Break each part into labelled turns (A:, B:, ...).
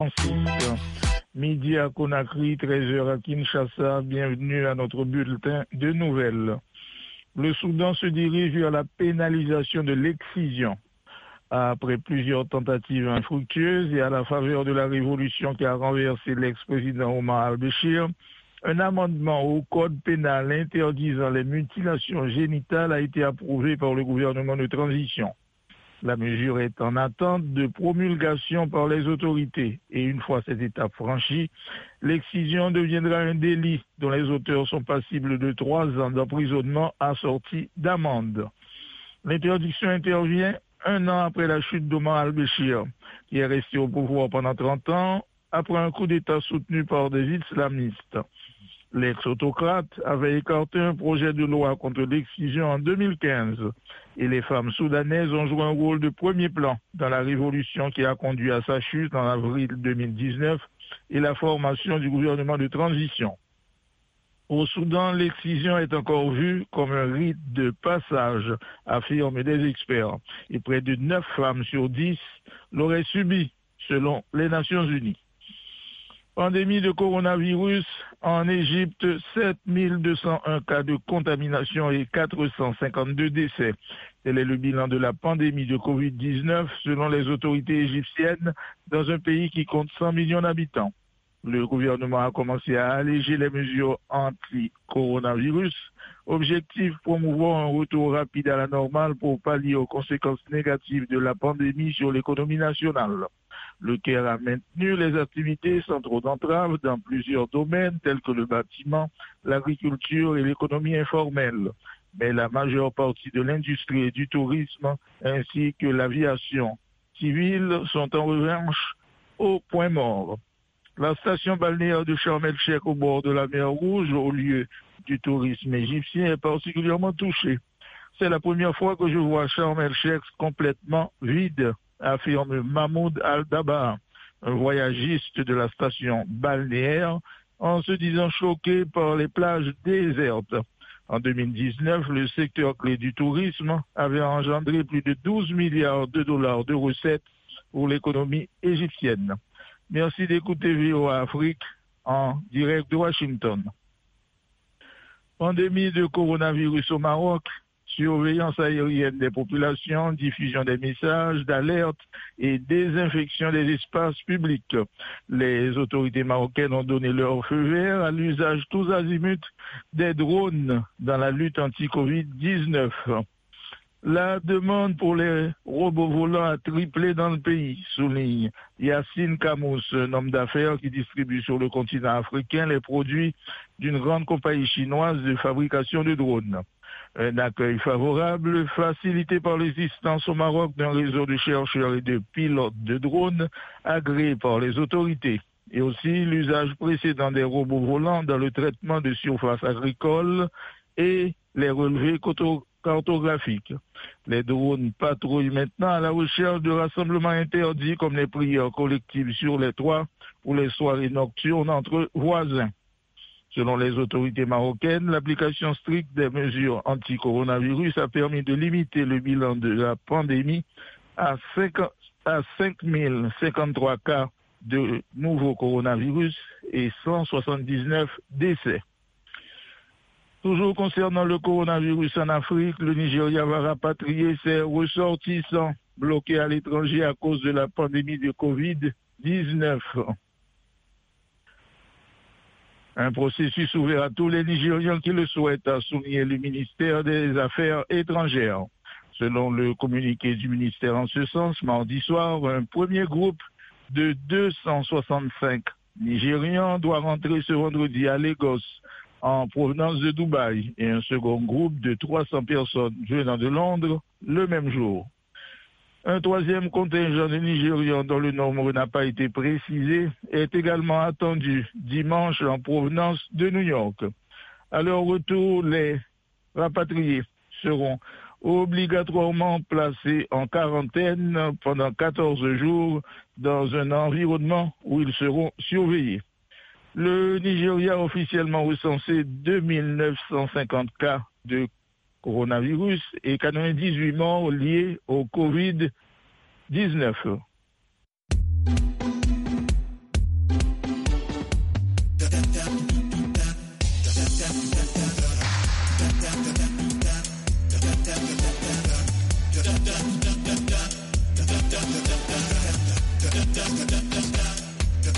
A: Midi à Conakry, 13h à Kinshasa. Bienvenue à notre bulletin de nouvelles. Le Soudan se dirige vers la pénalisation de l'excision. Après plusieurs tentatives infructueuses et à la faveur de la révolution qui a renversé l'ex-président Omar al-Béchir, un amendement au code pénal interdisant les mutilations génitales a été approuvé par le gouvernement de transition. La mesure est en attente de promulgation par les autorités et une fois cette étape franchie, l'excision deviendra un délit dont les auteurs sont passibles de 3 ans d'emprisonnement assorti d'amende. L'interdiction intervient 1 an après la chute d'Omar al-Béchir, qui est resté au pouvoir pendant 30 ans après un coup d'État soutenu par des islamistes. L'ex-autocrate avait écarté un projet de loi contre l'excision en 2015 et les femmes soudanaises ont joué un rôle de premier plan dans la révolution qui a conduit à sa chute en avril 2019 et la formation du gouvernement de transition. Au Soudan, l'excision est encore vue comme un rite de passage, affirment des experts, et près de 9 femmes sur 10 l'auraient subi, selon les Nations Unies. Pandémie de coronavirus, en Égypte, 7201 cas de contamination et 452 décès. Tel est le bilan de la pandémie de Covid-19 selon les autorités égyptiennes dans un pays qui compte 100 millions d'habitants. Le gouvernement a commencé à alléger les mesures anti-coronavirus. Objectif, promouvoir un retour rapide à la normale pour pallier aux conséquences négatives de la pandémie sur l'économie nationale. Le Caire a maintenu les activités sans trop d'entraves dans plusieurs domaines tels que le bâtiment, l'agriculture et l'économie informelle. Mais la majeure partie de l'industrie et du tourisme ainsi que l'aviation civile sont en revanche au point mort. La station balnéaire de Sharm el-Sheikh au bord de la mer Rouge, au lieu du tourisme égyptien, est particulièrement touchée. C'est la première fois que je vois Sharm el-Sheikh complètement vide, affirme Mahmoud Al-Daba, un voyagiste de la station balnéaire, en se disant choqué par les plages désertes. En 2019, le secteur clé du tourisme avait engendré plus de 12 milliards de dollars de recettes pour l'économie égyptienne. Merci d'écouter VOA Afrique en direct de Washington. Pandémie de coronavirus au Maroc, surveillance aérienne des populations, diffusion des messages d'alerte et désinfection des espaces publics. Les autorités marocaines ont donné leur feu vert à l'usage tous azimuts des drones dans la lutte anti-Covid-19. La demande pour les robots volants a triplé dans le pays, souligne Yassine Kamous, un homme d'affaires qui distribue sur le continent africain les produits d'une grande compagnie chinoise de fabrication de drones. Un accueil favorable, facilité par l'existence au Maroc d'un réseau de chercheurs et de pilotes de drones agréés par les autorités, et aussi l'usage précédent des robots volants dans le traitement de surfaces agricoles et les relevés cartographiques. Les drones patrouillent maintenant à la recherche de rassemblements interdits comme les prières collectives sur les toits ou les soirées nocturnes entre voisins. Selon les autorités marocaines, l'application stricte des mesures anti-coronavirus a permis de limiter le bilan de la pandémie à 5053 cas de nouveaux coronavirus et 179 décès. Toujours concernant le coronavirus en Afrique, le Nigeria va rapatrier ses ressortissants bloqués à l'étranger à cause de la pandémie de Covid-19. Un processus ouvert à tous les Nigérians qui le souhaitent, a souligné le ministère des Affaires étrangères. Selon le communiqué du ministère en ce sens, mardi soir, un premier groupe de 265 Nigérians doit rentrer ce vendredi à Lagos, en provenance de Dubaï, et un second groupe de 300 personnes venant de Londres le même jour. Un troisième contingent de Nigérians dont le nombre n'a pas été précisé est également attendu dimanche en provenance de New York. À leur retour, les rapatriés seront obligatoirement placés en quarantaine pendant 14 jours dans un environnement où ils seront surveillés. Le Nigeria a officiellement recensé 2950 cas de coronavirus et 98 morts liés au Covid-19.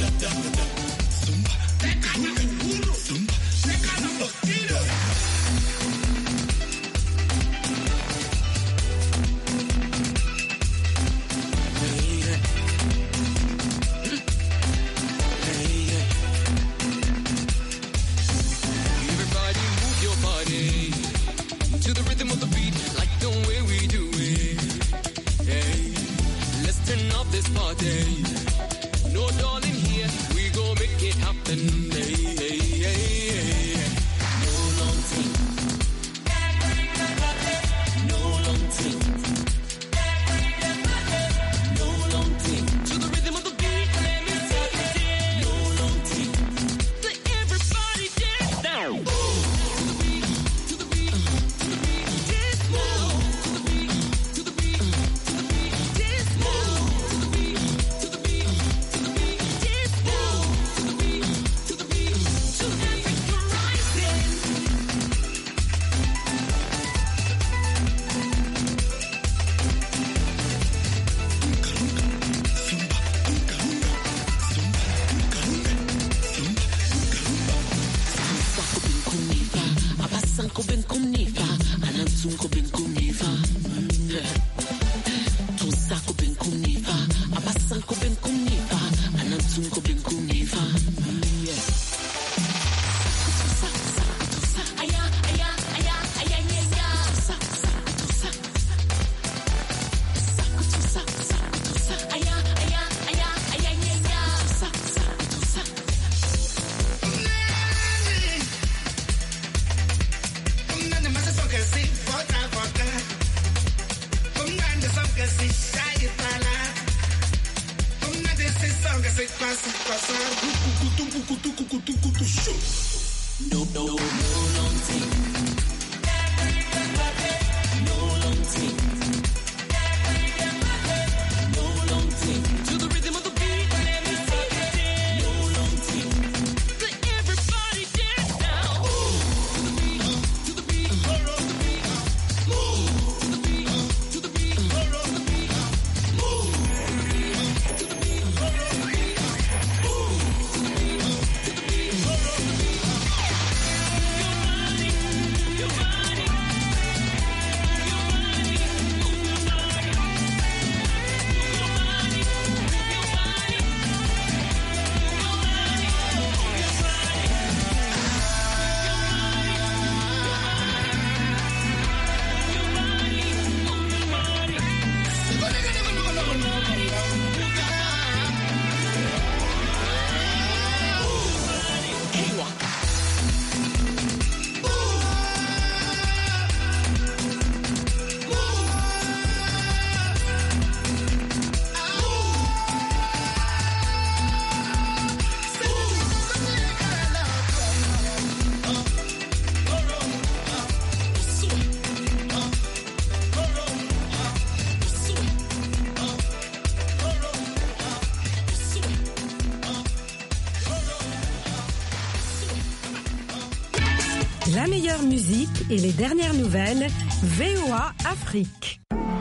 B: La meilleure musique et les dernières nouvelles, VOA Afrique.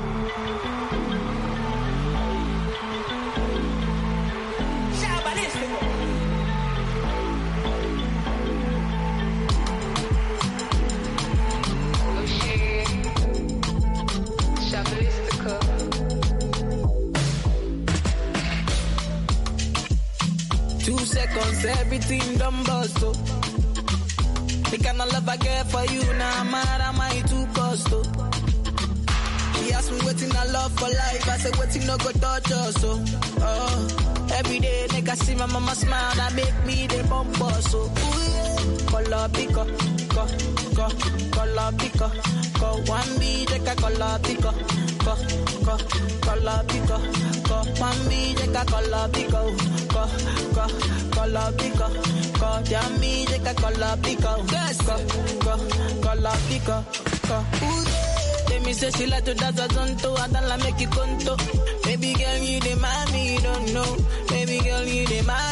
C: Everything done bust, oh. The kind of love I get for you, now I'm mad, am I too cost, oh. He asked me waiting I love for life, I said waiting no go touch us, oh. Every day, nigga see my mama smile, that make me the bump us, oh. Color pico, color pico, one B, take a color pico, color pico, one B, take a color pico, color pico, yummy, take a color pico, color pico, let me say she like to dance a zonto, I don't like make it conto. Baby girl, you the mommy, you don't know. Baby girl, you the mommy.